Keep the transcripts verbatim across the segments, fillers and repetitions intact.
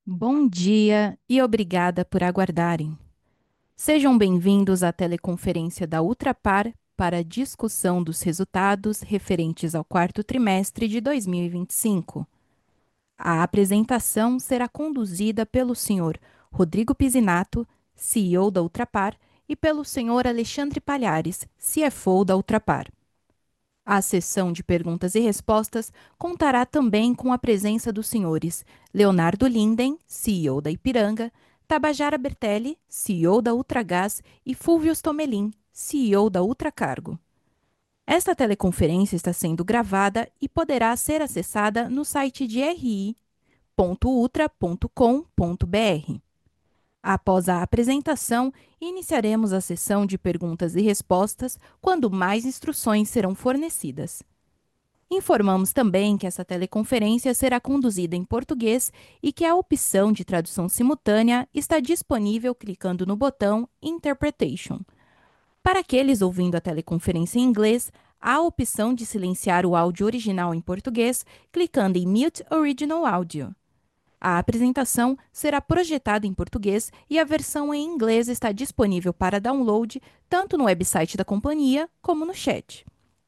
Bom dia e obrigada por aguardarem. Sejam bem-vindos à teleconferência da Ultrapar para a discussão dos resultados referentes ao quarto trimestre de dois mil e vinte e cinco. A apresentação será conduzida pelo senhor Rodrigo Pizzinatto, C E O da Ultrapar, e pelo senhor Alexandre Palhares, C F O da Ultrapar. A sessão de perguntas e respostas contará também com a presença dos senhores Leonardo Linden, C E O da Ipiranga, Tabajara Bertelli, C E O da Ultragás, e Fúvio Tomelin, C E O da Ultracargo. Esta teleconferência está sendo gravada e poderá ser acessada no site de r i ponto ultra ponto com ponto b r. Após a apresentação, iniciaremos a sessão de perguntas e respostas quando mais instruções serão fornecidas. Informamos também que essa teleconferência será conduzida em português e que a opção de tradução simultânea está disponível clicando no botão Interpretation. Para aqueles ouvindo a teleconferência em inglês, há a opção de silenciar o áudio original em português clicando em Mute Original Audio. A apresentação será projetada em português e a versão em inglês está disponível para download tanto no website da companhia como no chat.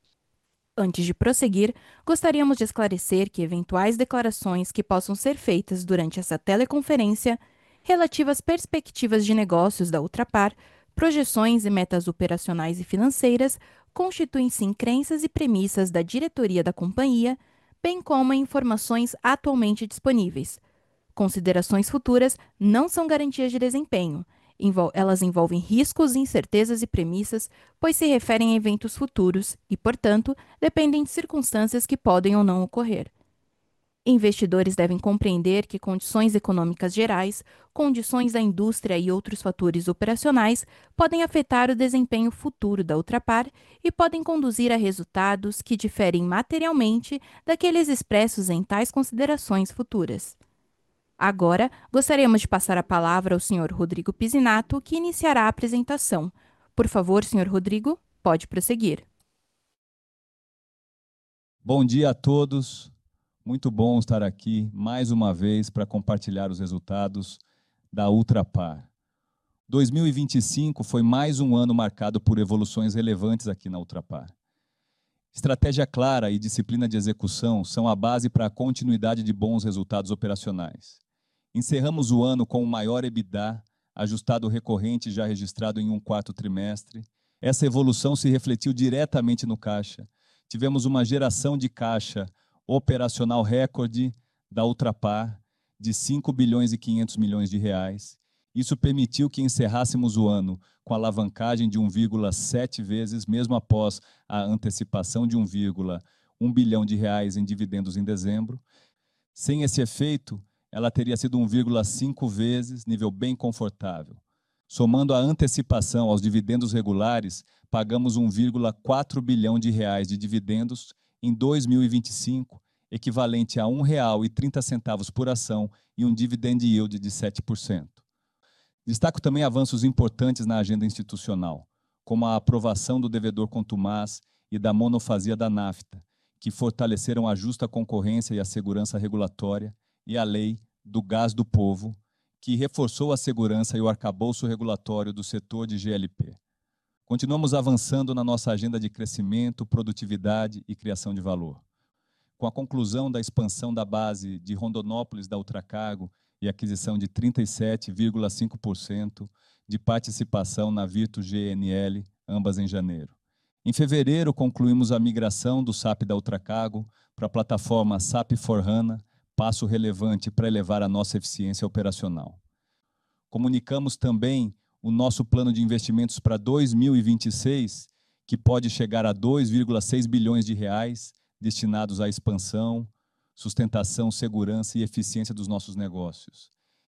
Antes de prosseguir, gostaríamos de esclarecer que eventuais declarações que possam ser feitas durante essa teleconferência, relativas perspectivas de negócios da Ultrapar, projeções e metas operacionais e financeiras, constituem-se em crenças e premissas da diretoria da companhia, bem como em informações atualmente disponíveis. Considerações futuras não são garantias de desempenho. Envol- elas envolvem riscos, incertezas e premissas, pois se referem a eventos futuros e, portanto, dependem de circunstâncias que podem ou não ocorrer. Investidores devem compreender que condições econômicas gerais, condições da indústria e outros fatores operacionais podem afetar o desempenho futuro da Ultrapar e podem conduzir a resultados que diferem materialmente daqueles expressos em tais considerações futuras. Agora, gostaríamos de passar a palavra ao senhor Rodrigo Pizzinatto, que iniciará a apresentação. Por favor, senhor Rodrigo, pode prosseguir. Bom dia a todos. Muito bom estar aqui mais uma vez para compartilhar os resultados da Ultrapar. dois mil e vinte e cinco foi mais um ano marcado por evoluções relevantes aqui na Ultrapar. Estratégia clara e disciplina de execução são a base para a continuidade de bons resultados operacionais. Encerramos o ano com o maior EBITDA, ajustado recorrente já registrado em um quarto trimestre. Essa evolução se refletiu diretamente no caixa. Tivemos uma geração de caixa operacional recorde da Ultrapar de cinco bilhões e quinhentos milhões de reais. Isso permitiu que encerrássemos o ano com alavancagem de um vírgula sete vezes, mesmo após a antecipação de um vírgula um bilhão de reais em dividendos em dezembro. Sem esse efeito, ela teria sido um vírgula cinco vezes, nível bem confortável. Somando a antecipação aos dividendos regulares, pagamos um vírgula quatro bilhão de reais de dividendos em dois mil e vinte e cinco, equivalente a um real e trinta centavos por ação e um dividend yield de sete por cento. Destaco também avanços importantes na agenda institucional, como a aprovação do devedor contumaz e da monofasia da NAFTA, que fortaleceram a justa concorrência e a segurança regulatória, e a lei do gás do povo, que reforçou a segurança e o arcabouço regulatório do setor de G L P. Continuamos avançando na nossa agenda de crescimento, produtividade e criação de valor. Com a conclusão da expansão da base de Rondonópolis da Ultracargo e aquisição de trinta e sete vírgula cinco por cento de participação na Virtus G N L, ambas em janeiro. Em fevereiro, concluímos a migração do S A P da Ultracargo para a plataforma S A P quatro HANA, passo relevante para elevar a nossa eficiência operacional. Comunicamos também o nosso plano de investimentos para dois mil e vinte e seis, que pode chegar a dois vírgula seis bilhões de reais, destinados à expansão, sustentação, segurança e eficiência dos nossos negócios.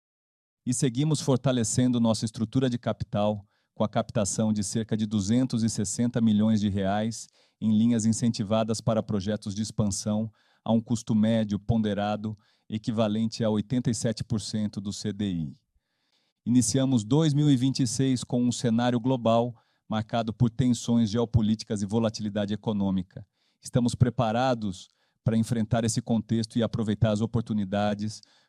E seguimos fortalecendo nossa estrutura de capital com a captação de cerca de duzentos e sessenta milhões de reais em linhas incentivadas para projetos de expansão a um custo médio ponderado equivalente a oitenta e sete por cento do C D I. Iniciamos dois mil e vinte e seis com um cenário global marcado por tensões geopolíticas e volatilidade econômica. Estamos preparados para enfrentar esse contexto e aproveitar as oportunidades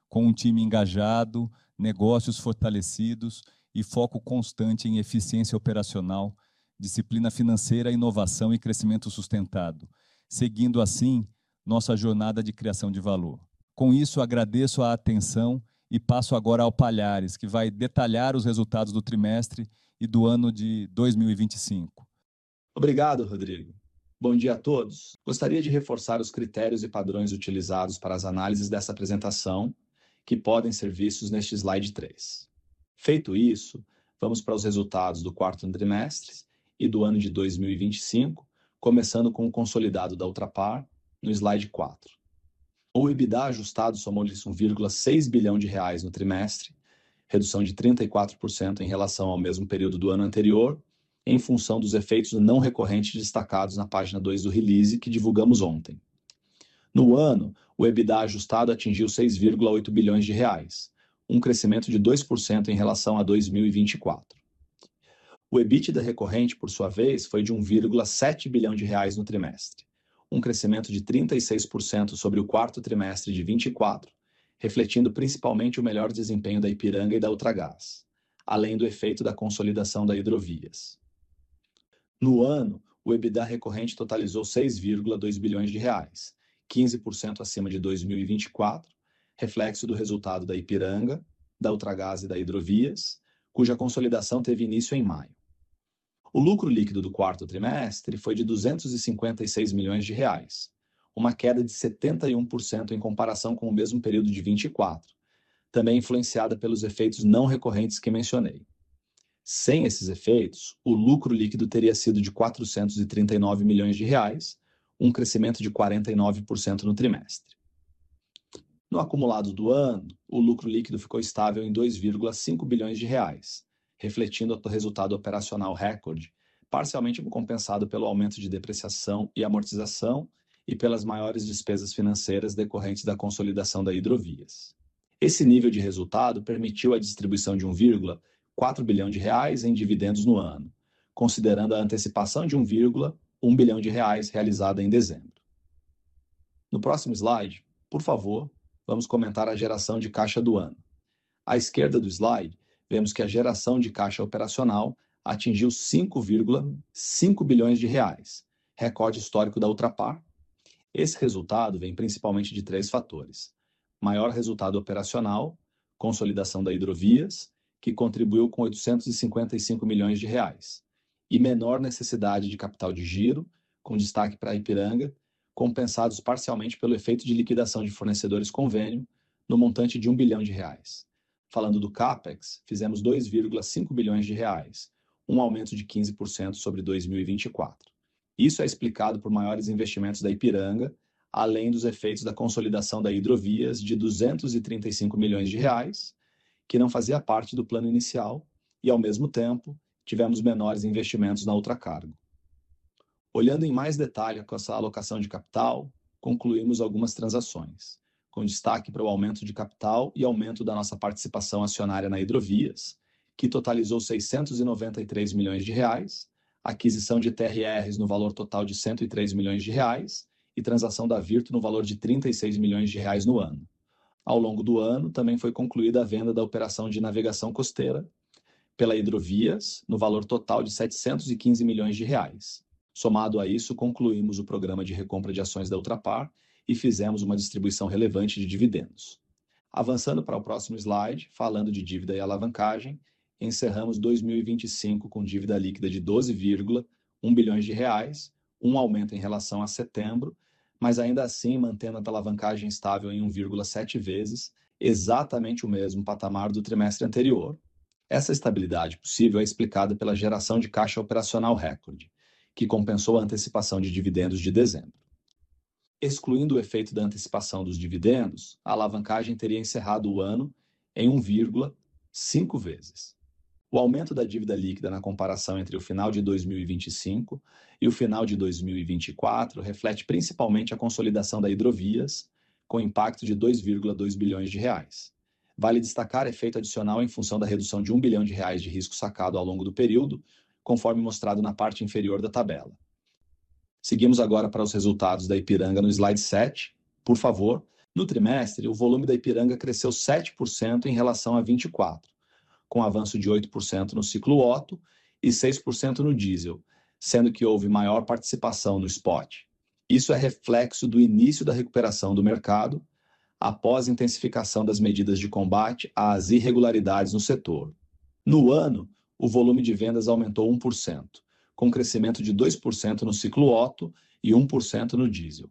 com um time engajado, negócios fortalecidos e foco constante em eficiência operacional, disciplina financeira, inovação e crescimento sustentado, seguindo assim nossa jornada de criação de valor. Com isso, agradeço a atenção e passo agora ao Palhares, que vai detalhar os resultados do trimestre e do ano de dois mil e vinte e cinco. Obrigado, Rodrigo. Bom dia a todos. Gostaria de reforçar os critérios e padrões utilizados para as análises dessa apresentação, que podem ser vistos neste slide três. Feito isso, vamos para os resultados do quarto trimestre e do ano de dois mil e vinte e cinco, começando com o consolidado da Ultrapar, no slide quatro. O EBITDA ajustado somou-lhes um vírgula seis bilhão de reais no trimestre, redução de trinta e quatro por cento em relação ao mesmo período do ano anterior, em função dos efeitos não recorrentes destacados na página dois do release que divulgamos ontem. No ano, o EBITDA ajustado atingiu seis vírgula oito bilhões de reais, um crescimento de dois por cento em relação a dois mil e vinte e quatro. O EBITDA recorrente, por sua vez, foi de um vírgula sete bilhão de reais no trimestre, um crescimento de trinta e seis por cento sobre o quarto trimestre de vinte e quatro, refletindo principalmente o melhor desempenho da Ipiranga e da Ultragaz, além do efeito da consolidação da Hidrovias. No ano, o EBITDA recorrente totalizou seis vírgula dois bilhões de reais, quinze por cento acima de dois mil e vinte e quatro, reflexo do resultado da Ipiranga, da Ultragaz e da Hidrovias, cuja consolidação teve início em maio. O lucro líquido do quarto trimestre foi de duzentos e cinquenta e seis milhões de reais, uma queda de setenta e um por cento em comparação com o mesmo período de vinte e quatro, também influenciada pelos efeitos não recorrentes que mencionei. Sem esses efeitos, o lucro líquido teria sido de quatrocentos e trinta e nove milhões de reais, um crescimento de quarenta e nove por cento no trimestre. No acumulado do ano, o lucro líquido ficou estável em dois vírgula cinco bilhões de reais, refletindo o resultado operacional recorde, parcialmente compensado pelo aumento de depreciação e amortização e pelas maiores despesas financeiras decorrentes da consolidação da Hidrovias. Esse nível de resultado permitiu a distribuição de um vírgula quatro bilhão de reais em dividendos no ano, considerando a antecipação de um vírgula um bilhão de reais realizada em dezembro. No próximo slide, por favor, vamos comentar a geração de caixa do ano. À esquerda do slide, vemos que a geração de caixa operacional atingiu cinco vírgula cinco bilhões de reais, recorde histórico da Ultrapar. Esse resultado vem principalmente de três fatores: maior resultado operacional, consolidação da Hidrovias, que contribuiu com oitocentos e cinquenta e cinco milhões de reais, e menor necessidade de capital de giro, com destaque para a Ipiranga, compensados parcialmente pelo efeito de liquidação de fornecedores convênio, no montante de um bilhão de reais. Falando do CAPEX, fizemos dois vírgula cinco bilhões de reais, um aumento de quinze por cento sobre dois mil e vinte e quatro. Isso é explicado por maiores investimentos da Ipiranga, além dos efeitos da consolidação da Hidrovias de duzentos e trinta e cinco milhões de reais, que não fazia parte do plano inicial, e, ao mesmo tempo, tivemos menores investimentos na Ultracargo. Olhando em mais detalhe com essa alocação de capital, concluímos algumas transações, com destaque para o aumento de capital e aumento da nossa participação acionária na Hidrovias, que totalizou seiscentos e noventa e três milhões de reais, aquisição de T R Rs no valor total de cento e três milhões de reais e transação da Virto no valor de trinta e seis milhões de reais no ano. Ao longo do ano, também foi concluída a venda da operação de navegação costeira pela Hidrovias, no valor total de setecentos e quinze milhões de reais. Somado a isso, concluímos o programa de recompra de ações da Ultrapar e fizemos uma distribuição relevante de dividendos. Avançando para o próximo slide, falando de dívida e alavancagem, encerramos dois mil e vinte e cinco com dívida líquida de doze vírgula um bilhões de reais, um aumento em relação a setembro, mas ainda assim mantendo a alavancagem estável em um vírgula sete vezes, exatamente o mesmo patamar do trimestre anterior. Essa estabilidade possível é explicada pela geração de caixa operacional recorde, que compensou a antecipação de dividendos de dezembro. Excluindo o efeito da antecipação dos dividendos, a alavancagem teria encerrado o ano em um vírgula cinco vezes. O aumento da dívida líquida na comparação entre o final de dois mil e vinte e cinco e o final de dois mil e vinte e quatro reflete principalmente a consolidação da Hidrovias, com impacto de dois vírgula dois bilhões de reais. Vale destacar efeito adicional em função da redução de um bilhão de reais de risco sacado ao longo do período, conforme mostrado na parte inferior da tabela. Seguimos agora para os resultados da Ipiranga no slide sete. Por favor, No trimestre, o volume da Ipiranga cresceu sete por cento em relação a vinte e quatro, com avanço de oito por cento no ciclo Otto e seis por cento no diesel, sendo que houve maior participação no spot. Isso é reflexo do início da recuperação do mercado, após a intensificação das medidas de combate às irregularidades no setor. No ano, o volume de vendas aumentou um por cento, com crescimento de dois por cento no ciclo Otto e um por cento no diesel.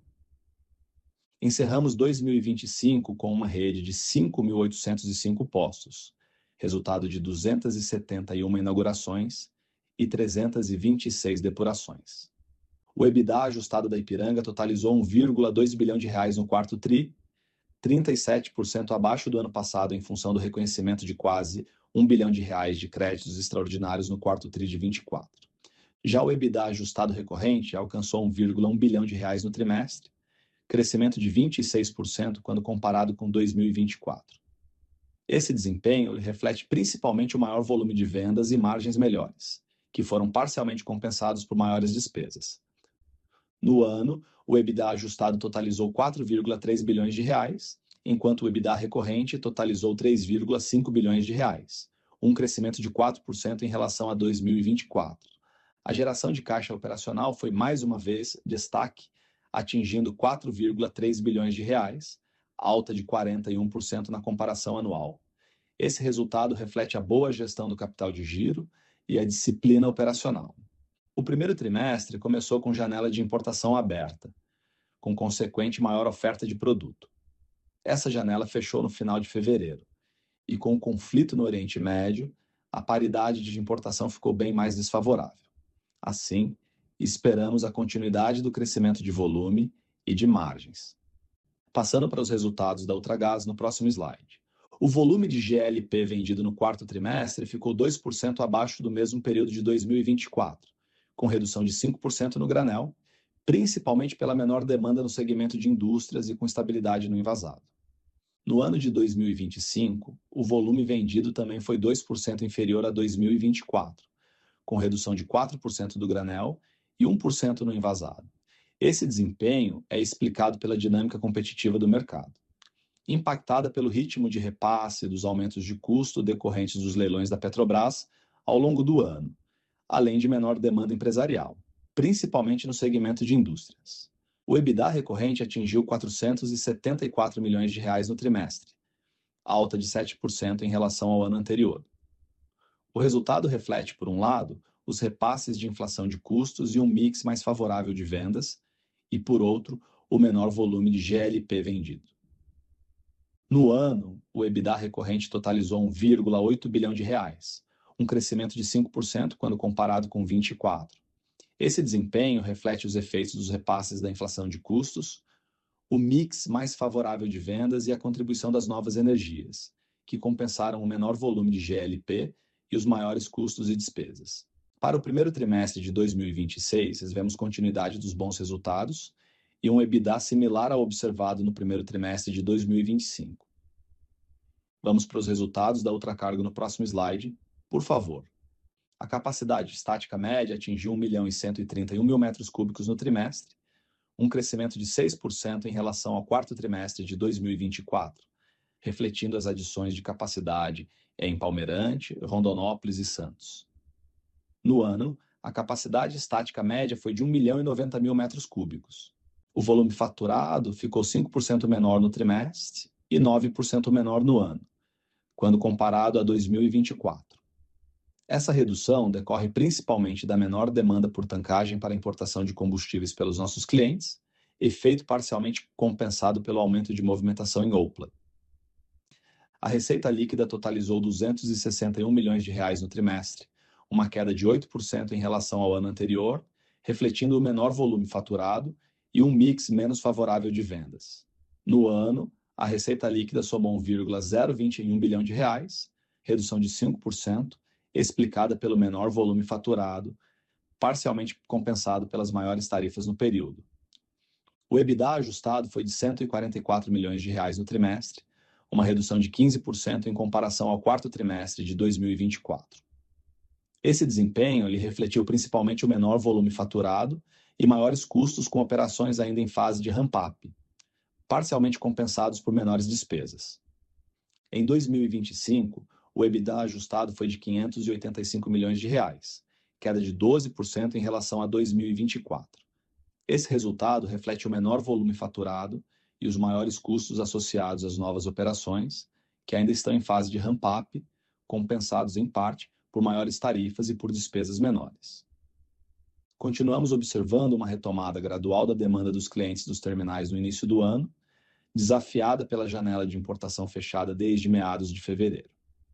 Encerramos dois mil e vinte e cinco com uma rede de cinco mil oitocentos e cinco postos, resultado de duzentas e setenta e uma inaugurações e trezentas e vinte e seis depurações. O EBITDA ajustado da Ipiranga totalizou um vírgula dois bilhão de reais no quarto tri, trinta e sete por cento abaixo do ano passado em função do reconhecimento de quase um bilhão de reais de créditos extraordinários no quarto tri de vinte e quatro. Já o EBITDA ajustado recorrente alcançou um vírgula um bilhão de reais no trimestre, crescimento de vinte e seis por cento quando comparado com dois mil e vinte e quatro. Esse desempenho reflete principalmente o maior volume de vendas e margens melhores, que foram parcialmente compensados por maiores despesas. No ano, o EBITDA ajustado totalizou quatro vírgula três bilhões de reais, enquanto o EBITDA recorrente totalizou três vírgula cinco bilhões de reais, um crescimento de quatro por cento em relação a dois mil e vinte e quatro. A geração de caixa operacional foi mais uma vez destaque, atingindo quatro vírgula três bilhões de reais, alta de quarenta e um por cento na comparação anual. Esse resultado reflete a boa gestão do capital de giro e a disciplina operacional. O primeiro trimestre começou com janela de importação aberta, com consequente maior oferta de produto. Essa janela fechou no final de fevereiro, e com o conflito no Oriente Médio, a paridade de importação ficou bem mais desfavorável. Assim, esperamos a continuidade do crescimento de volume e de margens. Passando para os resultados da Ultragaz no próximo slide. O volume de G L P vendido no quarto trimestre ficou dois por cento abaixo do mesmo período de dois mil e vinte e quatro, com redução de cinco por cento no granel, principalmente pela menor demanda no segmento de indústrias e com estabilidade no envasado. No ano de dois mil e vinte e cinco, o volume vendido também foi dois por cento inferior a dois mil e vinte e quatro, com redução de quatro por cento do granel e um por cento no envasado. Esse desempenho é explicado pela dinâmica competitiva do mercado, impactada pelo ritmo de repasse dos aumentos de custo decorrentes dos leilões da Petrobras ao longo do ano, além de menor demanda empresarial, principalmente no segmento de indústrias. O EBITDA recorrente atingiu quatrocentos e setenta e quatro milhões de reais no trimestre, alta de sete por cento em relação ao ano anterior. O resultado reflete, por um lado, os repasses de inflação de custos e um mix mais favorável de vendas, e, por outro, o menor volume de G L P vendido. No ano, o EBITDA recorrente totalizou um vírgula oito bilhão de reais, um crescimento de cinco por cento quando comparado com vinte e quatro. Esse desempenho reflete os efeitos dos repasses da inflação de custos, o mix mais favorável de vendas e a contribuição das novas energias, que compensaram o menor volume de G L P e os maiores custos e despesas. Para o primeiro trimestre de dois mil e vinte e seis, vemos continuidade dos bons resultados e um EBITDA similar ao observado no primeiro trimestre de dois mil e vinte e cinco. Vamos para os resultados da Ultracargo no próximo slide, por favor. A capacidade estática média atingiu um milhão e cento e trinta e um mil metros cúbicos no trimestre, um crescimento de seis por cento em relação ao quarto trimestre de dois mil e vinte e quatro, refletindo as adições de capacidade em Palmeirante, Rondonópolis e Santos. No ano, a capacidade estática média foi de um milhão e noventa mil metros cúbicos. O volume faturado ficou cinco por cento menor no trimestre e nove por cento menor no ano, quando comparado a dois mil e vinte e quatro. Essa redução decorre principalmente da menor demanda por tankagem para importação de combustíveis pelos nossos clientes, efeito parcialmente compensado pelo aumento de movimentação em Opla. A receita líquida totalizou duzentos e sessenta e um milhões de reais no trimestre, uma queda de oito por cento em relação ao ano anterior, refletindo o menor volume faturado e um mix menos favorável de vendas. No ano, a receita líquida somou um vírgula zero vinte e um bilhão de reais, redução de cinco por cento, explicada pelo menor volume faturado, parcialmente compensado pelas maiores tarifas no período. O EBITDA ajustado foi de cento e quarenta e quatro milhões de reais no trimestre, uma redução de quinze por cento em comparação ao quarto trimestre de dois mil e vinte e quatro. Esse desempenho lhe refletiu principalmente o menor volume faturado e maiores custos com operações ainda em fase de ramp-up, parcialmente compensados por menores despesas. Em dois mil e vinte e cinco, o EBITDA ajustado foi de quinhentos e oitenta e cinco milhões de reais, queda de doze por cento em relação a dois mil e vinte e quatro. Esse resultado reflete o menor volume faturado e os maiores custos associados às novas operações, que ainda estão em fase de ramp-up, compensados em parte por maiores tarifas e por despesas menores. Continuamos observando uma retomada gradual da demanda dos clientes dos terminais no início do ano, desafiada pela janela de importação fechada desde meados de fevereiro.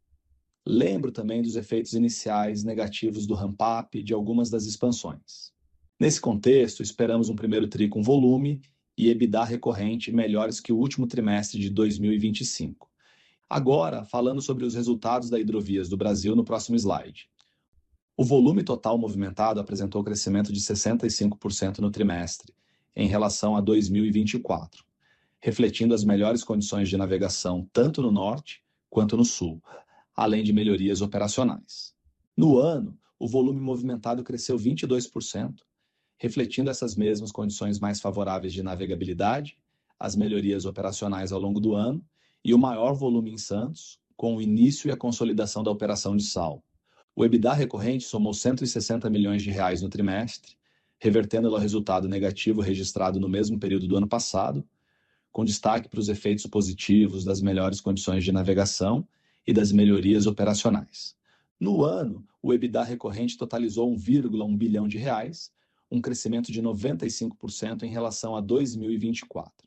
Lembro também dos efeitos iniciais negativos do ramp-up de algumas das expansões. Nesse contexto, esperamos um primeiro tri com volume e EBITDA recorrente melhores que o último trimestre de dois mil e vinte e cinco. Agora, falando sobre os resultados da Hidrovias do Brasil no próximo slide. O volume total movimentado apresentou crescimento de sessenta e cinco por cento no trimestre, em relação a dois mil e vinte e quatro, refletindo as melhores condições de navegação tanto no norte quanto no sul, além de melhorias operacionais. No ano, o volume movimentado cresceu vinte e dois por cento, refletindo essas mesmas condições mais favoráveis de navegabilidade, as melhorias operacionais ao longo do ano e o maior volume em Santos, com o início e a consolidação da operação de sal. O EBITDA recorrente somou cento e sessenta milhões de reais no trimestre, revertendo ao resultado negativo registrado no mesmo período do ano passado, com destaque para os efeitos positivos das melhores condições de navegação e das melhorias operacionais. No ano, o EBITDA recorrente totalizou um vírgula um bilhão de reais, um crescimento de noventa e cinco por cento em relação a dois mil e vinte e quatro.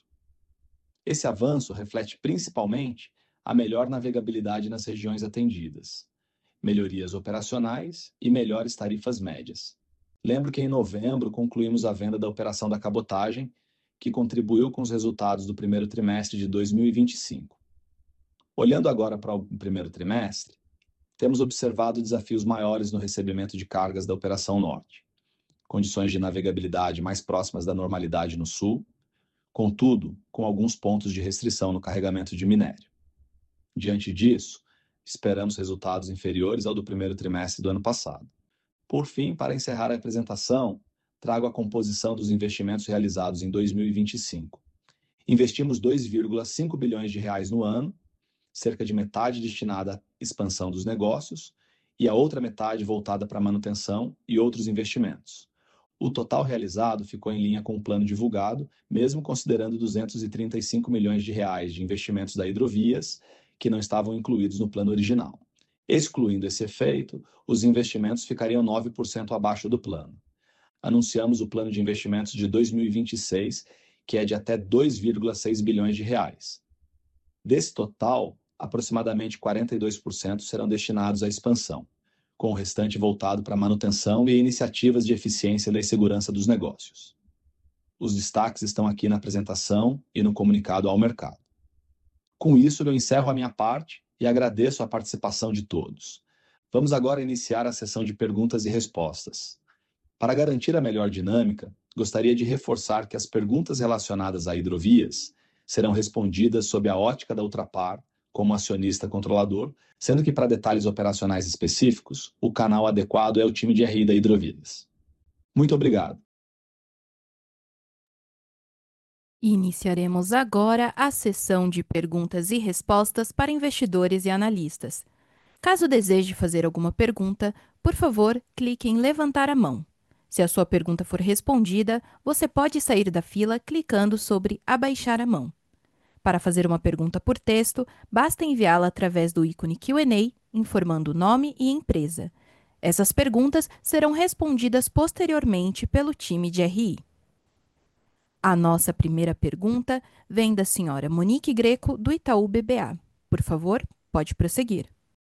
Esse avanço reflete principalmente a melhor navegabilidade nas regiões atendidas, melhorias operacionais e melhores tarifas médias. Lembro que em novembro concluímos a venda da operação da cabotagem, que contribuiu com os resultados do primeiro trimestre de dois mil e vinte e cinco. Olhando agora para o primeiro trimestre, temos observado desafios maiores no recebimento de cargas da Operação Norte, condições de navegabilidade mais próximas da normalidade no sul, contudo, com alguns pontos de restrição no carregamento de minério. Diante disso, esperamos resultados inferiores ao do primeiro trimestre do ano passado. Por fim, para encerrar a apresentação, trago a composição dos investimentos realizados em dois mil e vinte e cinco. Investimos dois vírgula cinco bilhões de reais no ano, cerca de metade destinada à expansão dos negócios e a outra metade voltada para manutenção e outros investimentos. O total realizado ficou em linha com o plano divulgado, mesmo considerando duzentos e trinta e cinco milhões de reais de investimentos da Hidrovias, que não estavam incluídos no plano original. Excluindo esse efeito, os investimentos ficariam nove por cento abaixo do plano. Anunciamos o plano de investimentos de dois mil e vinte e seis, que é de até dois vírgula seis bilhões de reais. Desse total, aproximadamente quarenta e dois por cento serão destinados à expansão, com o restante voltado para manutenção e iniciativas de eficiência e segurança dos negócios. Os destaques estão aqui na apresentação e no comunicado ao mercado. Com isso, eu encerro a minha parte e agradeço a participação de todos. Vamos agora iniciar a sessão de perguntas e respostas. Para garantir a melhor dinâmica, gostaria de reforçar que as perguntas relacionadas a Hidrovias serão respondidas sob a ótica da Ultrapar, como acionista controlador, sendo que para detalhes operacionais específicos, o canal adequado é o time de R I da Hidrovias. Muito obrigado. Iniciaremos agora a sessão de perguntas e respostas para investidores e analistas. Caso deseje fazer alguma pergunta, por favor, clique em levantar a mão. Se a sua pergunta for respondida, você pode sair da fila clicando sobre abaixar a mão. Para fazer uma pergunta por texto, basta enviá-la através do ícone Q and A, informando o nome e empresa. Essas perguntas serão respondidas posteriormente pelo time de R I. A nossa primeira pergunta vem da senhora Monique Greco, do Itaú B B A. Por favor, pode prosseguir.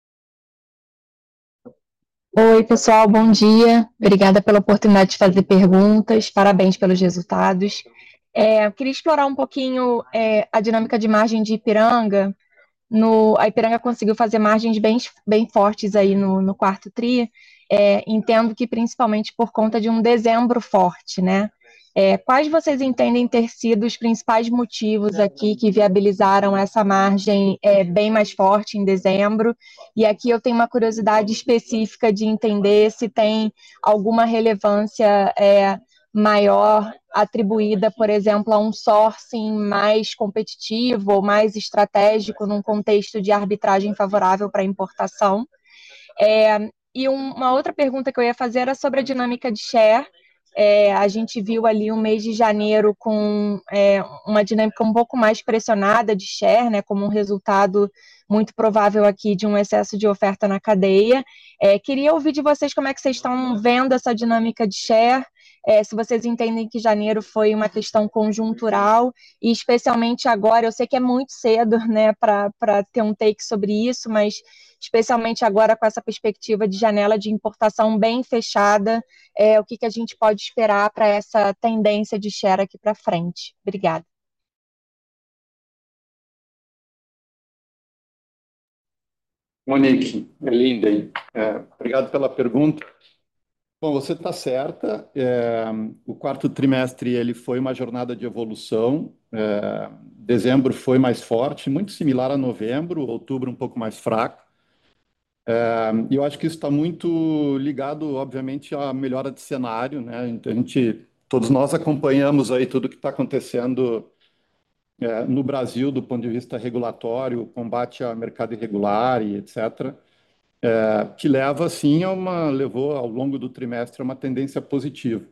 Oi, pessoal, bom dia. Obrigada pela oportunidade de fazer perguntas. Parabéns pelos resultados. É, eu queria explorar um pouquinho é, a dinâmica de margem de Ipiranga. No, a Ipiranga conseguiu fazer margens bem, bem fortes aí no, no quarto tri. É, entendo que principalmente por conta de um dezembro forte, né? É, quais vocês entendem ter sido os principais motivos aqui que viabilizaram essa margem é, bem mais forte em dezembro? E aqui eu tenho uma curiosidade específica de entender se tem alguma relevância é, maior atribuída, por exemplo, a um sourcing mais competitivo ou mais estratégico num contexto de arbitragem favorável para importação. É, e um, uma outra pergunta que eu ia fazer era sobre a dinâmica de share. É, a gente viu ali o mês de janeiro com é, uma dinâmica um pouco mais pressionada de share, né, como um resultado muito provável aqui de um excesso de oferta na cadeia. É, queria ouvir de vocês como é que vocês estão vendo essa dinâmica de share, é, se vocês entendem que janeiro foi uma questão conjuntural, e especialmente agora, eu sei que é muito cedo, né, para ter um take sobre isso, mas especialmente agora com essa perspectiva de janela de importação bem fechada, é, o que, que a gente pode esperar para essa tendência de share aqui para frente. Obrigada. Monique, é linda, hein? É, obrigado pela pergunta. Bom, você está certa. É, o quarto trimestre ele foi uma jornada de evolução. É, dezembro foi mais forte, muito similar a novembro, outubro um pouco mais fraco. É, e eu acho que isso está muito ligado, obviamente, à melhora de cenário, né? Então, a gente, todos nós acompanhamos aí tudo que está acontecendo é, no Brasil do ponto de vista regulatório, combate ao mercado irregular e etcétera, é, que leva, sim, a uma, levou ao longo do trimestre a uma tendência positiva.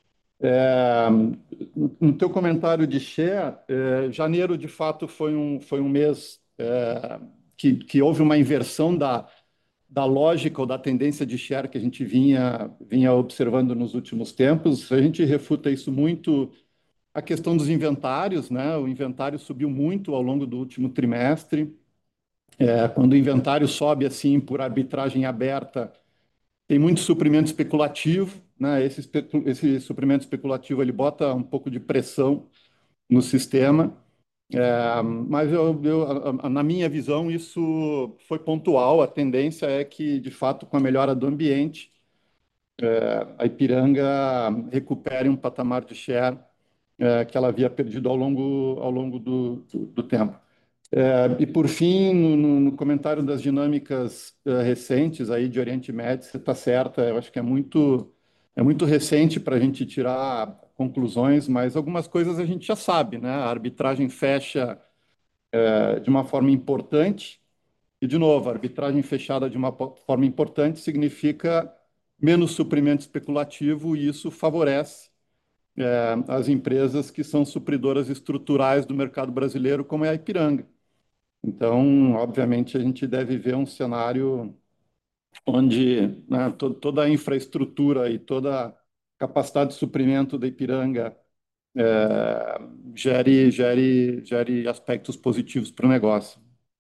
É, no teu comentário de share, é, janeiro, de fato, foi um, foi um mês é, que, que houve uma inversão da, da lógica ou da tendência de share que a gente vinha, vinha observando nos últimos tempos. A gente refuta isso muito a questão dos inventários, né? O inventário subiu muito ao longo do último trimestre. É, quando o inventário sobe assim por arbitragem aberta, tem muito suprimento especulativo, né? Esse, especu esse suprimento especulativo ele bota um pouco de pressão no sistema. É, mas eu, eu, na minha visão isso foi pontual. A tendência é que, de fato, com a melhora do ambiente, é, a Ipiranga recupere um patamar de share é, que ela havia perdido ao longo, ao longo do, do, do tempo. É, e por fim, no, no comentário das dinâmicas é, recentes aí de Oriente Médio, você está certa. Eu acho que é muito, é muito recente para a gente tirar conclusões, mas algumas coisas a gente já sabe, né? A arbitragem fecha é, de uma forma importante, e, de novo, a arbitragem fechada de uma forma importante significa menos suprimento especulativo, e isso favorece é, as empresas que são supridoras estruturais do mercado brasileiro, como é a Ipiranga. Então, obviamente, a gente deve ver um cenário onde, né, to toda a infraestrutura e toda a capacidade de suprimento da Ipiranga é, gere, gere, gere aspectos positivos para o negócio.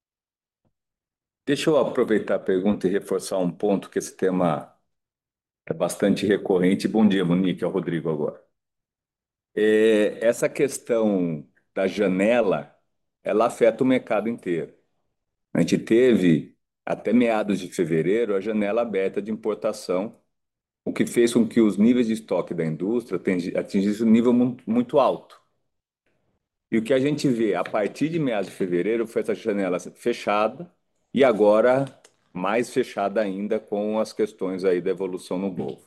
Deixa eu aproveitar a pergunta e reforçar um ponto, que esse tema é bastante recorrente. Bom dia, Monique, é o Rodrigo agora. É, essa questão da janela, ela afeta o mercado inteiro. A gente teve, até meados de fevereiro, a janela aberta de importação, o que fez com que os níveis de estoque da indústria atingissem um nível muito, muito alto. E o que a gente vê a partir de meados de fevereiro foi essa janela fechada, e agora mais fechada ainda com as questões aí da evolução no Golfo.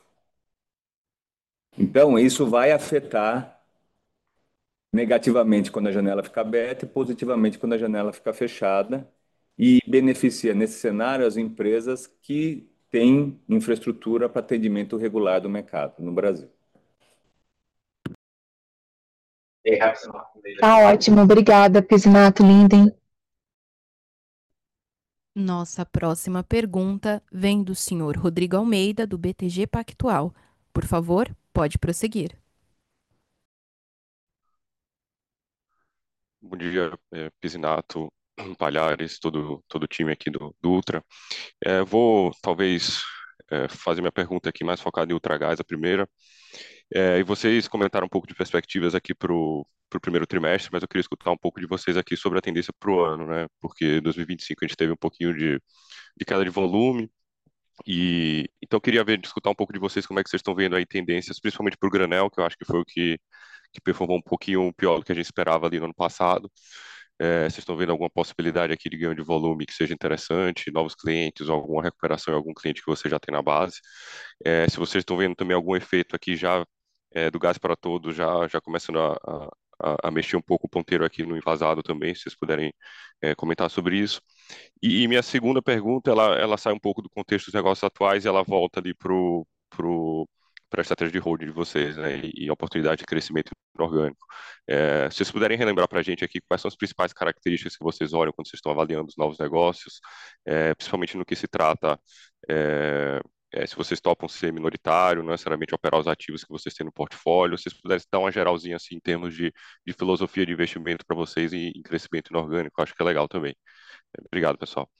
Então, isso vai afetar negativamente quando a janela fica aberta e positivamente quando a janela fica fechada, e beneficia nesse cenário as empresas que têm infraestrutura para atendimento regular do mercado no Brasil. Tá ótimo, obrigada, Pizinato, Linden. Nossa próxima pergunta vem do senhor Rodrigo Almeida, do B T G Pactual. Por favor, pode prosseguir. Bom dia, é, Pizinato, Palhares, todo, todo o time aqui do, do Ultra. É, vou, talvez, é, fazer minha pergunta aqui mais focada em Ultragaz, a primeira. É, e vocês comentaram um pouco de perspectivas aqui para o primeiro trimestre, mas eu queria escutar um pouco de vocês aqui sobre a tendência para o ano, né? Porque em dois mil e vinte e cinco a gente teve um pouquinho de, de queda de volume, e então eu queria ver, escutar um pouco de vocês como é que vocês estão vendo aí tendências, principalmente para o granel, que eu acho que foi o que, que performou um pouquinho pior do que a gente esperava ali no ano passado. É, vocês estão vendo alguma possibilidade aqui de ganho de volume que seja interessante, novos clientes, ou alguma recuperação em algum cliente que você já tem na base? É, se vocês estão vendo também algum efeito aqui já é, do Gás para Todos já, já começando a, a, a mexer um pouco o ponteiro aqui no envasado também, se vocês puderem é, comentar sobre isso. E, e minha segunda pergunta, ela, ela sai um pouco do contexto dos negócios atuais e ela volta ali pro, pro, para a estratégia de holding de vocês, né, e, e a oportunidade de crescimento orgânico. É, se vocês puderem relembrar para a gente aqui quais são as principais características que vocês olham quando vocês estão avaliando os novos negócios, é, principalmente no que se trata, é, é, se vocês topam ser minoritário, não necessariamente operar os ativos que vocês têm no portfólio, se vocês pudessem dar uma geralzinha assim em termos de, de filosofia de investimento para vocês em, em crescimento inorgânico, acho que é legal também. Obrigado, pessoal.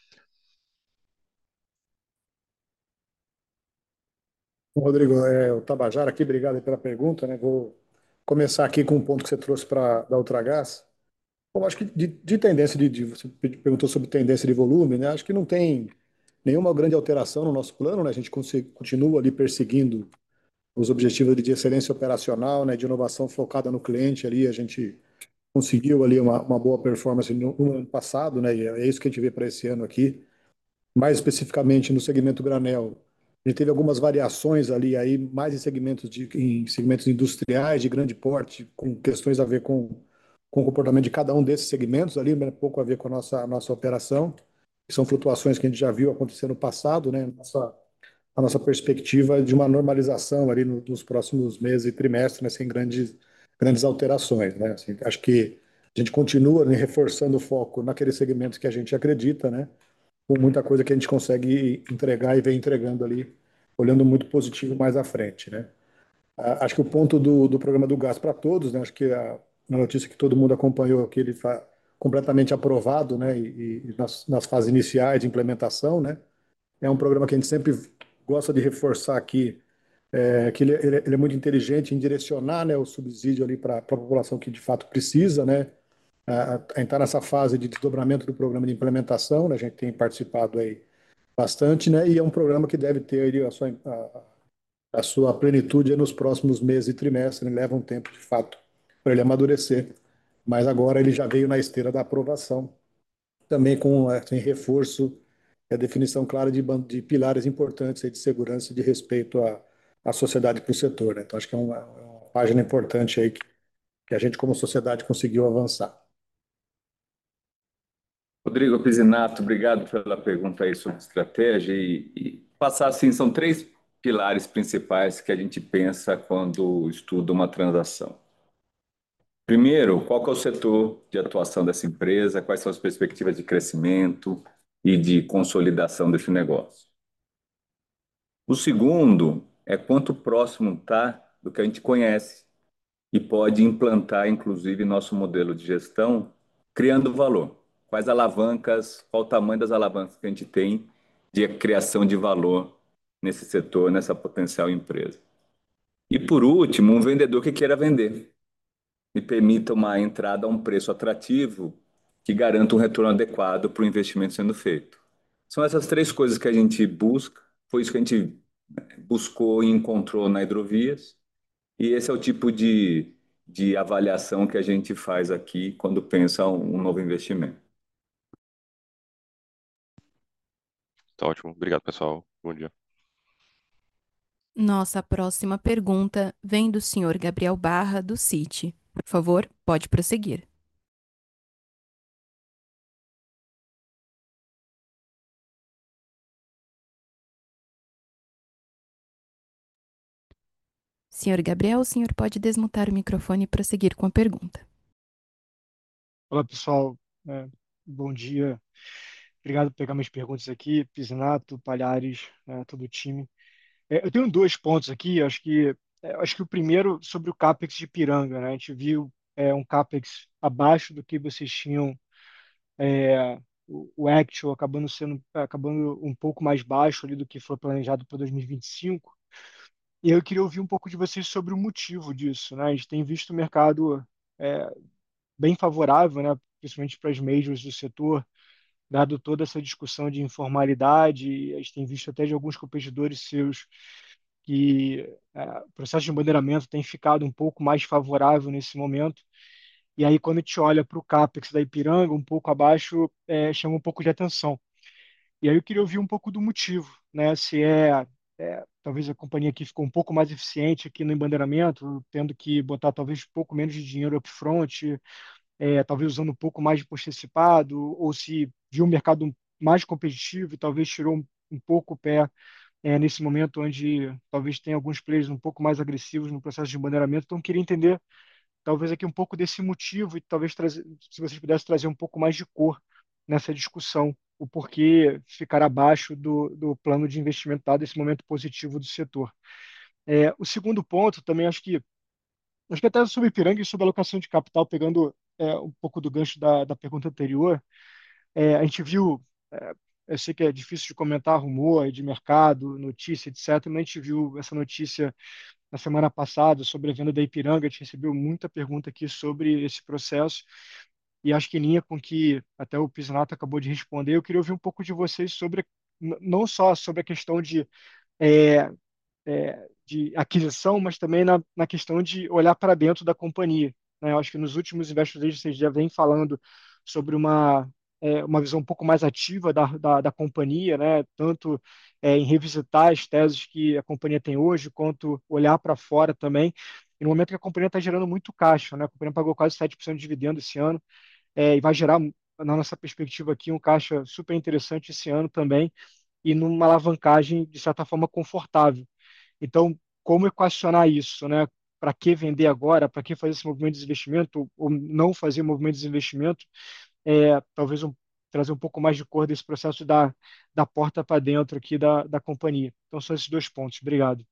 Bom, Rodrigo, é, o Tabajara aqui, obrigado aí pela pergunta, né? Vou começar aqui com um ponto que você trouxe para da Ultragaz. Bom, acho que de, de tendência de, de- você perguntou sobre tendência de volume, né? Acho que não tem nenhuma grande alteração no nosso plano, né? A gente conse- continua ali perseguindo os objetivos de excelência operacional, né? De inovação focada no cliente ali. A gente conseguiu ali uma, uma boa performance no, no ano passado, né? E é isso que a gente vê para esse ano aqui. Mais especificamente no segmento granel, a gente teve algumas variações ali, aí mais em segmentos, de, em segmentos industriais de grande porte, com questões a ver com, com o comportamento de cada um desses segmentos ali, né, pouco a ver com a nossa, a nossa operação, que são flutuações que a gente já viu acontecer no passado, né? Nossa, a nossa perspectiva de uma normalização ali no- nos próximos meses e trimestres, né, sem grandes, grandes alterações, né? Assim, acho que a gente continua, né, reforçando o foco naqueles segmentos que a gente acredita, né? Com muita coisa que a gente consegue entregar e vem entregando ali, olhando muito positivo mais à frente, né? Ah, acho que o ponto do, do programa do Gás para Todos, né? Acho que a, a notícia que todo mundo acompanhou, que ele está completamente aprovado, né? E, e nas, nas fases iniciais de implementação, né? É um programa que a gente sempre gosta de reforçar aqui, é, que ele, ele, ele é muito inteligente em direcionar, né, o subsídio ali para a população que de fato precisa, né? A, a entrar nessa fase de desdobramento do programa de implementação, né? A gente tem participado aí bastante, né? E é um programa que deve ter aí a sua, a, a sua plenitude nos próximos meses e trimestres, né? Leva um tempo, de fato, para ele amadurecer. Mas agora ele já veio na esteira da aprovação, também com assim, reforço e a definição clara de, ban- de pilares importantes aí de segurança e de respeito à, à sociedade para o setor, né? Então, acho que é uma, é uma página importante aí que, que a gente, como sociedade, conseguiu avançar. Rodrigo Pizinato, obrigado pela pergunta aí sobre estratégia e, e passar assim, são três pilares principais que a gente pensa quando estuda uma transação. Primeiro, qual que é o setor de atuação dessa empresa, quais são as perspectivas de crescimento e de consolidação desse negócio. O segundo é quanto próximo está do que a gente conhece e pode implantar, inclusive, nosso modelo de gestão, criando valor. Quais alavancas, qual o tamanho das alavancas que a gente tem de criação de valor nesse setor, nessa potencial empresa. E, por último, um vendedor que queira vender e permita uma entrada a um preço atrativo que garanta um retorno adequado para o investimento sendo feito. São essas três coisas que a gente busca, foi isso que a gente buscou e encontrou na Hidrovias, e esse é o tipo de, de avaliação que a gente faz aqui quando pensa um novo investimento. Tá ótimo. Obrigado, pessoal. Bom dia. Nossa próxima pergunta vem do senhor Gabriel Barra, do Citi. Por favor, pode prosseguir. Senhor Gabriel, o senhor pode desmutar o microfone e prosseguir com a pergunta. Olá, pessoal. É, bom dia. Obrigado por pegar minhas perguntas aqui, Pizinato, Palhares, né, todo o time. É, eu tenho dois pontos aqui. Acho que, é, acho que o primeiro sobre o CAPEX de Ipiranga, né? A gente viu é, um CAPEX abaixo do que vocês tinham, é, o, o actual acabando sendo, acabando um pouco mais baixo ali do que foi planejado para dois mil e vinte e cinco. E eu queria ouvir um pouco de vocês sobre o motivo disso, né? A gente tem visto o mercado é, bem favorável, né? Principalmente para as majors do setor, dado toda essa discussão de informalidade. A gente tem visto até de alguns competidores seus que é, o processo de empoderamento tem ficado um pouco mais favorável nesse momento. E aí, quando a gente olha para o CAPEX da Ipiranga, um pouco abaixo, é, chama um pouco de atenção. E aí eu queria ouvir um pouco do motivo, né? Se é, é talvez a companhia aqui ficou um pouco mais eficiente aqui no embandeiramento, tendo que botar talvez um pouco menos de dinheiro upfront, é, talvez usando um pouco mais de imposto antecipado, ou se viu o mercado mais competitivo e talvez tirou um, um pouco o pé é, nesse momento onde talvez tenha alguns players um pouco mais agressivos no processo de embandeiramento. Então, queria entender talvez aqui um pouco desse motivo e talvez trazer, se vocês pudessem trazer um pouco mais de cor nessa discussão, o porquê ficar abaixo do, do plano de investimento dado esse momento positivo do setor. É, o segundo ponto, também acho que acho que até sobre Ipiranga e sobre alocação de capital, pegando é, um pouco do gancho da, da pergunta anterior, é, a gente viu, é, eu sei que é difícil de comentar rumor de mercado, notícia, etcétera, mas a gente viu essa notícia na semana passada sobre a venda da Ipiranga, a gente recebeu muita pergunta aqui sobre esse processo, e acho que em linha com que até o Pizzinatto acabou de responder, eu queria ouvir um pouco de vocês sobre, n- não só sobre a questão de é, é, de aquisição, mas também na, na questão de olhar para dentro da companhia, né? Eu acho que nos últimos Investor Days vocês já vêm falando sobre uma, é, uma visão um pouco mais ativa da, da, da companhia, né? Tanto é, em revisitar as teses que a companhia tem hoje, quanto olhar para fora também. E no momento que a companhia está gerando muito caixa, né? A companhia pagou quase sete por cento de dividendo esse ano, é, e vai gerar, na nossa perspectiva aqui, um caixa super interessante esse ano também, e numa alavancagem, de certa forma, confortável. Então, como equacionar isso, né? Para que vender agora? Para que fazer esse movimento de investimento ou não fazer movimento de investimento? É, talvez um, trazer um pouco mais de cor desse processo da, da porta para dentro aqui da, da companhia. Então, são esses dois pontos. Obrigado.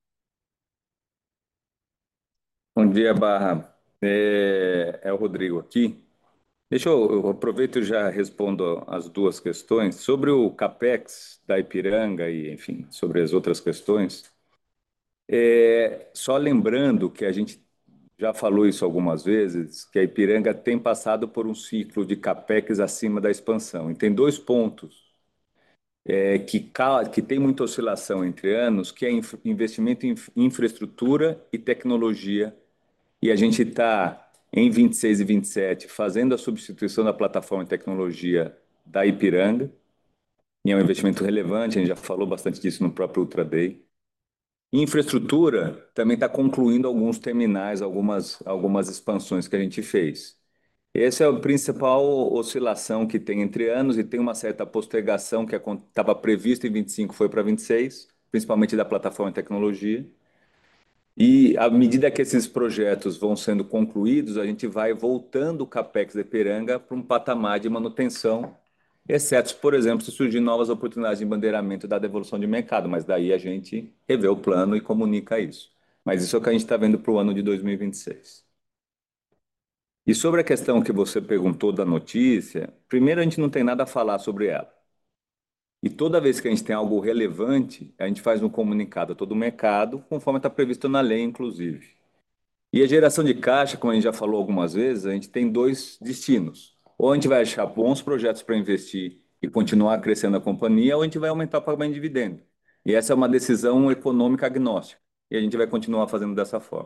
Bom dia, Barra. É, é o Rodrigo aqui. Deixa eu, eu aproveito e já respondo as duas questões. Sobre o CAPEX da Ipiranga e, enfim, sobre as outras questões. É, só lembrando que a gente já falou isso algumas vezes, que a Ipiranga tem passado por um ciclo de CAPEX acima da expansão. E tem dois pontos é, que, ca- que tem muita oscilação entre anos, que é inf- investimento em infraestrutura e tecnologia. E a gente está, em vinte e seis e vinte e sete, fazendo a substituição da plataforma de tecnologia da Ipiranga, e é um investimento relevante, a gente já falou bastante disso no próprio Ultra Day. Infraestrutura também está concluindo alguns terminais, algumas, algumas expansões que a gente fez. Essa é a principal oscilação que tem entre anos e tem uma certa postergação que estava prevista em vinte e cinco, foi para vinte e seis, principalmente da plataforma de tecnologia. E à medida que esses projetos vão sendo concluídos, a gente vai voltando o CAPEX da Ipiranga para um patamar de manutenção, exceto, por exemplo, se surgir novas oportunidades de embandeiramento da devolução de mercado, mas daí a gente revê o plano e comunica isso. Mas isso é o que a gente está vendo para o ano de dois mil e vinte e seis. E sobre a questão que você perguntou da notícia, primeiro a gente não tem nada a falar sobre ela. E toda vez que a gente tem algo relevante, a gente faz um comunicado a todo o mercado, conforme está previsto na lei, inclusive. E a geração de caixa, como a gente já falou algumas vezes, a gente tem dois destinos. Ou a gente vai achar bons projetos para investir e continuar crescendo a companhia, ou a gente vai aumentar o pagamento de dividendo. E essa é uma decisão econômica agnóstica. E a gente vai continuar fazendo dessa forma.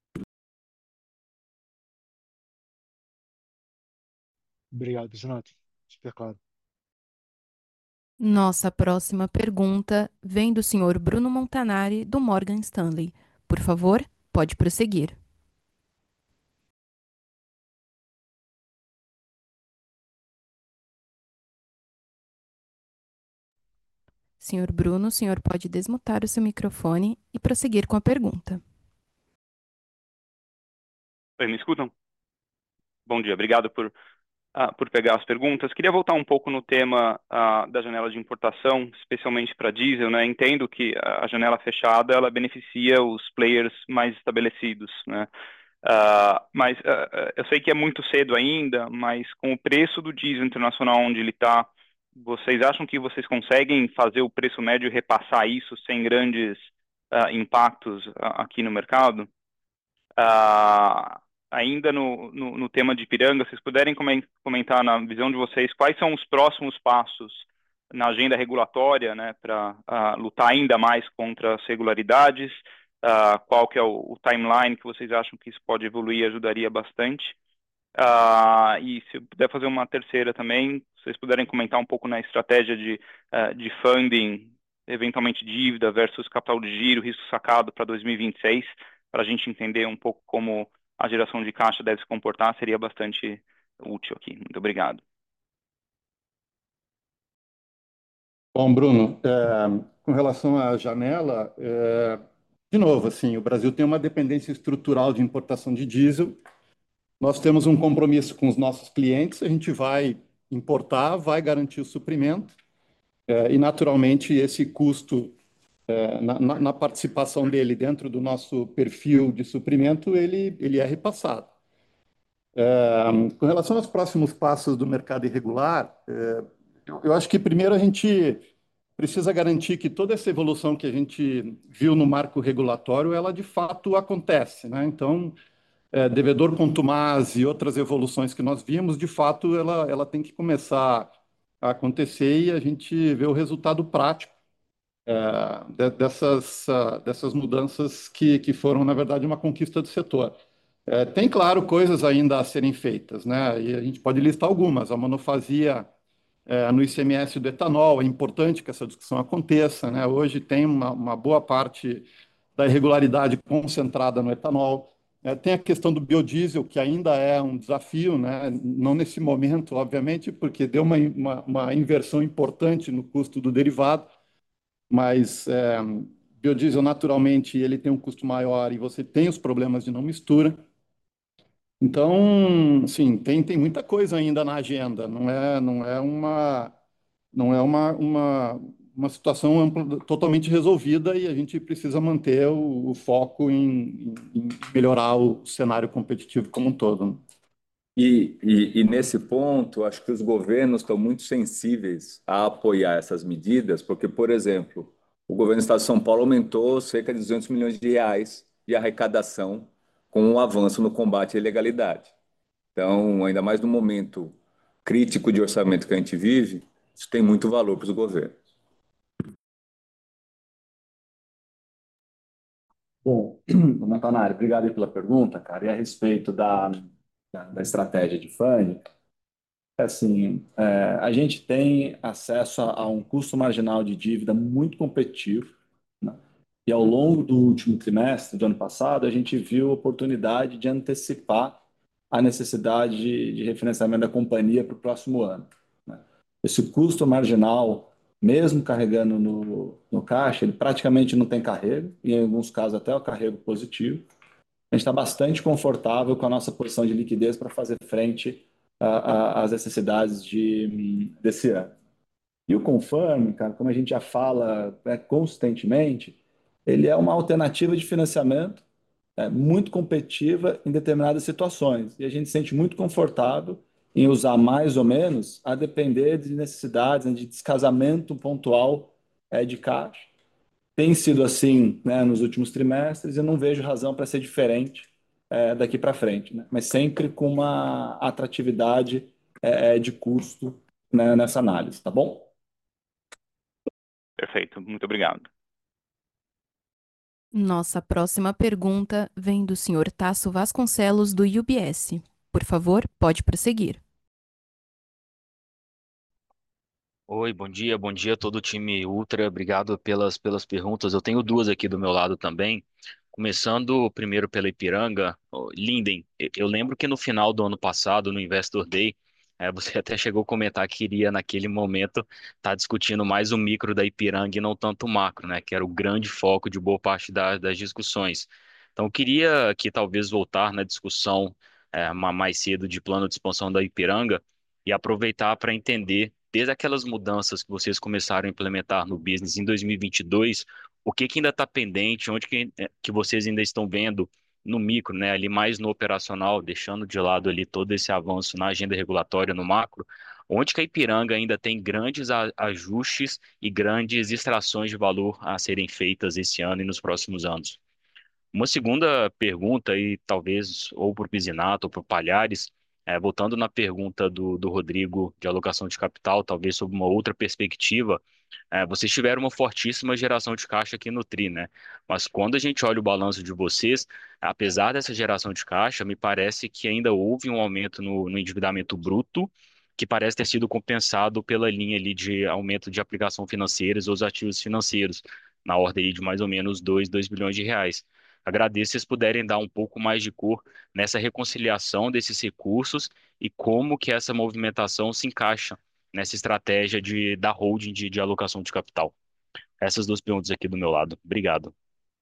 Obrigado, Pizzinatto. Super claro. Nossa próxima pergunta vem do senhor Bruno Montanari, do Morgan Stanley. Por favor, pode prosseguir. Senhor Bruno, o senhor pode desmutar o seu microfone e prosseguir com a pergunta. Oi, me escutam? Bom dia, obrigado por, ah, por pegar as perguntas. Queria voltar um pouco no tema ah, da janela de importação, especialmente para diesel, né? Entendo que a janela fechada ela beneficia os players mais estabelecidos, né? Ah, mas ah, eu sei que é muito cedo ainda, mas com o preço do diesel internacional onde ele está, vocês acham que vocês conseguem fazer o preço médio repassar isso sem grandes ah, impactos ah, aqui no mercado? Ah, ainda no, no, no tema de Ipiranga, vocês puderem comen- comentar na visão de vocês quais são os próximos passos na agenda regulatória, né, para lutar ainda mais contra as irregularidades, ah, qual que é o, o timeline que vocês acham que isso pode evoluir, ajudaria bastante. Ah, e se eu puder fazer uma terceira também, se vocês puderem comentar um pouco na estratégia de, ah, de funding eventualmente dívida versus capital de giro, risco sacado para dois mil e vinte e seis, para a gente entender um pouco como a geração de caixa deve se comportar, seria bastante útil aqui. Muito obrigado. Bom, Bruno, é, com relação à janela, é, de novo, assim, o Brasil tem uma dependência estrutural de importação de diesel. Nós temos um compromisso com os nossos clientes, a gente vai importar, vai garantir o suprimento, é, e naturalmente esse custo é, na, na, na participação dele dentro do nosso perfil de suprimento, ele, ele é repassado. É, com relação aos próximos passos do mercado irregular, é, eu, eu acho que primeiro a gente precisa garantir que toda essa evolução que a gente viu no marco regulatório, ela de fato acontece, né? Então, é, devedor contumaz e outras evoluções que nós vimos, de fato, ela, ela tem que começar a acontecer e a gente vê o resultado prático é, de, dessas, uh, dessas mudanças que, que foram, na verdade, uma conquista do setor. É, tem, claro, coisas ainda a serem feitas, né? E a gente pode listar algumas. A monofasia é, no I C M S do etanol, é importante que essa discussão aconteça, né? Hoje tem uma, uma boa parte da irregularidade concentrada no etanol. É, tem a questão do biodiesel, que ainda é um desafio, né? Não nesse momento, obviamente, porque deu uma, uma, uma inversão importante no custo do derivado, mas é, biodiesel, naturalmente, ele tem um custo maior e você tem os problemas de não mistura. Então, sim, tem, tem muita coisa ainda na agenda, não é, não é uma, não é uma, uma, uma situação ampla, totalmente resolvida e a gente precisa manter o, o foco em, em melhorar o cenário competitivo como um todo, né? E, e, e nesse ponto, acho que os governos estão muito sensíveis a apoiar essas medidas, porque, por exemplo, o governo do Estado de São Paulo aumentou cerca de duzentos milhões de reais de arrecadação com o avanço no combate à ilegalidade. Então, ainda mais no momento crítico de orçamento que a gente vive, isso tem muito valor para os governos. Bom, Montanari, obrigado aí pela pergunta, cara. E a respeito da, da, da estratégia de funding, assim, é, a gente tem acesso a, a um custo marginal de dívida muito competitivo, né? E ao longo do último trimestre do ano passado, a gente viu a oportunidade de antecipar a necessidade de, de refinanciamento da companhia para o próximo ano, né? Esse custo marginal, mesmo carregando no, no caixa, ele praticamente não tem carrego, e em alguns casos até o carrego positivo. A gente está bastante confortável com a nossa posição de liquidez para fazer frente às necessidades de, desse ano. E o Confirm, cara, como a gente já fala, né, consistentemente, ele é uma alternativa de financiamento é, muito competitiva em determinadas situações. E a gente se sente muito confortável em usar mais ou menos a depender de necessidades, né, de descasamento pontual é, de caixa. Tem sido assim, né, nos últimos trimestres e eu não vejo razão para ser diferente é, daqui para frente, né? Mas sempre com uma atratividade é, de custo, né, nessa análise, tá bom? Perfeito, muito obrigado. Nossa próxima pergunta vem do senhor Tasso Vasconcelos, do U B S. Por favor, pode prosseguir. Oi, bom dia, bom dia a todo o time Ultra. Obrigado pelas, pelas perguntas. Eu tenho duas aqui do meu lado também. Começando primeiro pela Ipiranga. Ô, Linden, eu eu lembro que no final do ano passado, no Investor Day, eh, você até chegou a comentar que iria, naquele momento, estar discutindo mais o micro da Ipiranga e não tanto o macro, né? Que era o grande foco de boa parte da- das discussões. Então, eu queria aqui talvez voltar na discussão eh, ma- mais cedo de plano de expansão da Ipiranga e aproveitar para entender, desde aquelas mudanças que vocês começaram a implementar no business em dois mil e vinte e dois, o que que ainda está pendente, onde que, eh, que vocês ainda estão vendo no micro, né, ali mais no operacional, deixando de lado ali todo esse avanço na agenda regulatória no macro, onde que a Ipiranga ainda tem grandes a- ajustes e grandes extrações de valor a serem feitas esse ano e nos próximos anos. Uma segunda pergunta, e talvez ou para o Pizinato ou para o Palhares, eh, voltando na pergunta do, do Rodrigo de alocação de capital, talvez sob uma outra perspectiva, eh, vocês tiveram uma fortíssima geração de caixa aqui no Tri, né? Mas quando a gente olha o balanço de vocês, apesar dessa geração de caixa, me parece que ainda houve um aumento no, no endividamento bruto que parece ter sido compensado pela linha ali de aumento de aplicação financeiras ou os ativos financeiros, na ordem ali de mais ou menos dois, dois bilhões de reais. Agradeço se vocês puderem dar um pouco mais de cor nessa reconciliação desses recursos e como que essa movimentação se encaixa nessa estratégia de, da holding de, de alocação de capital. Essas duas perguntas aqui do meu lado. Obrigado.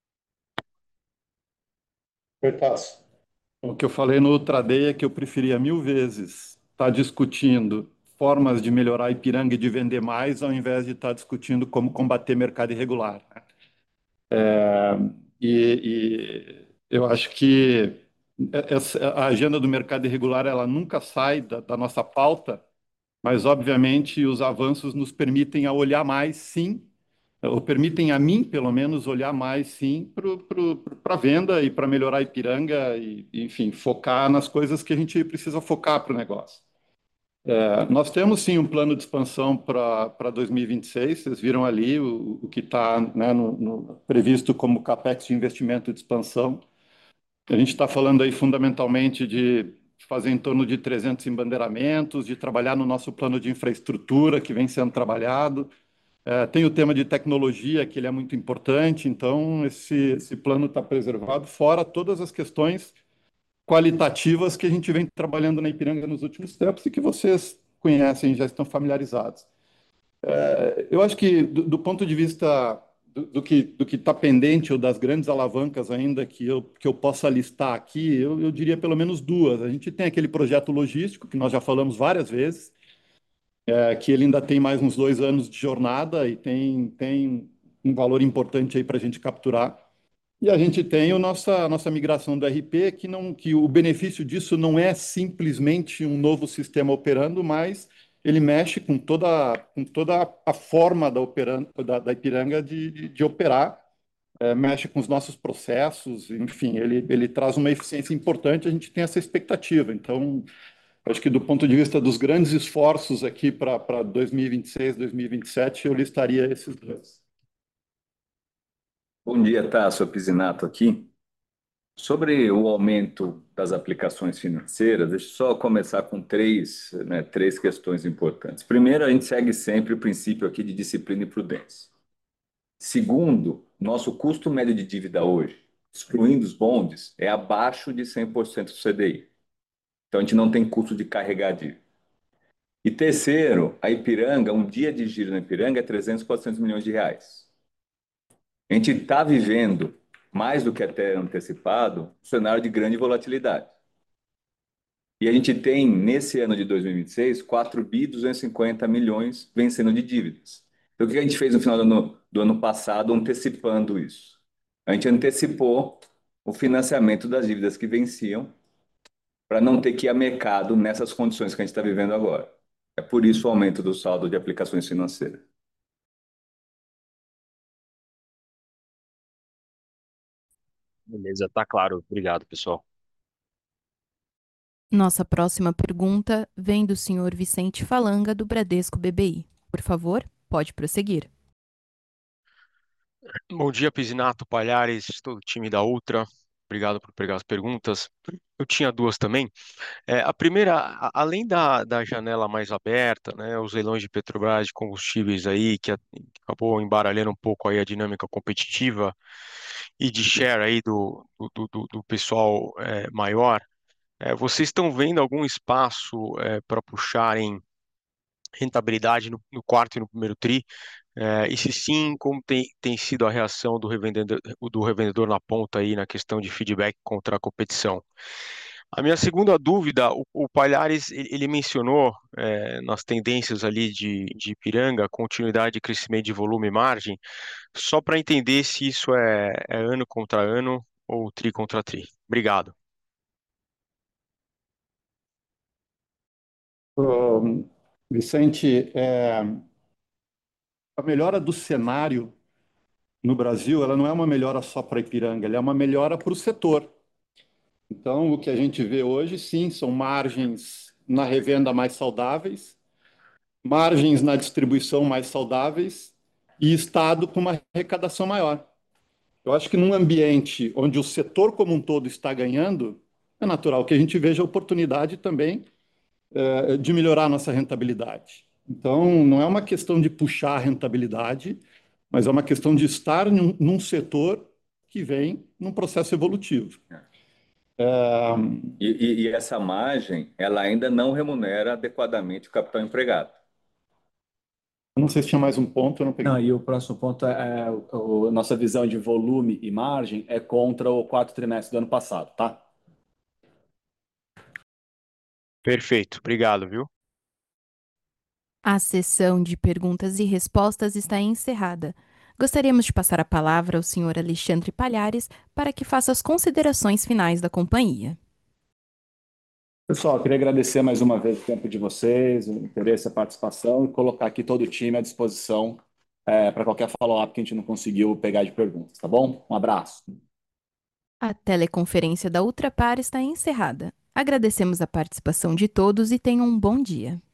Oi, Tasso. O que eu falei no Ultraday é que eu preferia mil vezes estar discutindo formas de melhorar a Ipiranga e de vender mais, ao invés de estar discutindo como combater mercado irregular, né? É, e, e eu acho que essa, a agenda do mercado irregular ela nunca sai da, da nossa pauta, mas obviamente os avanços nos permitem a olhar mais, sim, ou permitem a mim, pelo menos, olhar mais, sim, para a venda e para melhorar a Ipiranga e, enfim, focar nas coisas que a gente precisa focar para o negócio. É, nós temos, sim, um plano de expansão para dois mil e vinte e seis, vocês viram ali o, o que está, né, no, no, previsto como CAPEX de investimento de expansão. A gente está falando aí fundamentalmente de fazer em torno de trezentos embandeiramentos, de trabalhar no nosso plano de infraestrutura que vem sendo trabalhado. É, tem o tema de tecnologia, que ele é muito importante, então esse, esse plano está preservado, fora todas as questões qualitativas que a gente vem trabalhando na Ipiranga nos últimos tempos e que vocês conhecem, já estão familiarizados. É, eu acho que, do, do ponto de vista do, do que do que está pendente ou das grandes alavancas ainda que eu, que eu possa listar aqui, eu, eu diria pelo menos duas. A gente tem aquele projeto logístico, que nós já falamos várias vezes, é, que ele ainda tem mais uns dois anos de jornada e tem, tem um valor importante aí para a gente capturar. E a gente tem a nossa, a nossa migração do R P, que, não, que o benefício disso não é simplesmente um novo sistema operando, mas ele mexe com toda, com toda a forma da, operan, da, da Ipiranga de, de, de operar, é, mexe com os nossos processos, enfim, ele, ele traz uma eficiência importante, a gente tem essa expectativa. Então, acho que do ponto de vista dos grandes esforços aqui para dois mil e vinte e seis, dois mil e vinte e sete, eu listaria esses dois. Bom dia, Tasso Pisinato aqui. Sobre o aumento das aplicações financeiras, deixa eu só começar com três, né, três questões importantes. Primeiro, a gente segue sempre o princípio aqui de disciplina e prudência. Segundo, nosso custo médio de dívida hoje, excluindo os bondes, é abaixo de cem por cento do C D I. Então, a gente não tem custo de carregar a dívida. E terceiro, a Ipiranga, um dia de giro na Ipiranga é trezentos, quatrocentos milhões de reais. A gente está vivendo, mais do que até antecipado, um cenário de grande volatilidade. E a gente tem, nesse ano de dois mil e vinte e seis, quatro bi duzentos e cinquenta milhões vencendo de dívidas. Então, o que a gente fez no final do ano, do ano passado, antecipando isso? A gente antecipou o financiamento das dívidas que venciam para não ter que ir a mercado nessas condições que a gente está vivendo agora. É por isso o aumento do saldo de aplicações financeiras. Beleza, tá claro. Obrigado, pessoal. Nossa próxima pergunta vem do senhor Vicente Falanga, do Bradesco B B I. Por favor, pode prosseguir. Bom dia, Pisinato, Palhares, todo o time da Ultra. Obrigado por pegar as perguntas. Eu tinha duas também. É, a primeira, a- além da, da janela mais aberta, né, os leilões de Petrobras de combustíveis aí, que a- acabou embaralhando um pouco aí a dinâmica competitiva e de share aí do, do, do, do pessoal é, maior, é, vocês estão vendo algum espaço para puxarem rentabilidade no, no quarto e no primeiro tri? É, e se sim, como tem, tem sido a reação do revendedor, do revendedor na ponta aí na questão de feedback contra a competição? A minha segunda dúvida, o, o Palhares, ele, ele mencionou é, nas tendências ali de, de Ipiranga, continuidade de crescimento de volume e margem, só para entender se isso é, é ano contra ano ou tri contra tri. Obrigado. Ô, Vicente, é, a melhora do cenário no Brasil, ela não é uma melhora só para Ipiranga, ela é uma melhora para o setor. Então, o que a gente vê hoje, sim, são margens na revenda mais saudáveis, margens na distribuição mais saudáveis e Estado com uma arrecadação maior. Eu acho que num ambiente onde o setor como um todo está ganhando, é natural que a gente veja oportunidade também é, de melhorar a nossa rentabilidade. Então, não é uma questão de puxar a rentabilidade, mas é uma questão de estar num, num setor que vem num processo evolutivo. É, E, e, e essa margem, ela ainda não remunera adequadamente o capital empregado. eu não sei se tinha mais um ponto, eu não peguei. Não, e o próximo ponto é, é o, o- nossa visão de volume e margem é contra o quarto trimestre do ano passado, tá? Perfeito, obrigado, viu? A sessão de perguntas e respostas está encerrada. Gostaríamos de passar a palavra ao senhor Alexandre Palhares para que faça as considerações finais da companhia. Pessoal, eu queria agradecer mais uma vez o tempo de vocês, o interesse, a participação e colocar aqui todo o time à disposição para qualquer follow-up que a gente não conseguiu pegar de perguntas, tá bom? Um abraço. A teleconferência da Ultrapar está encerrada. Agradecemos a participação de todos e tenham um bom dia.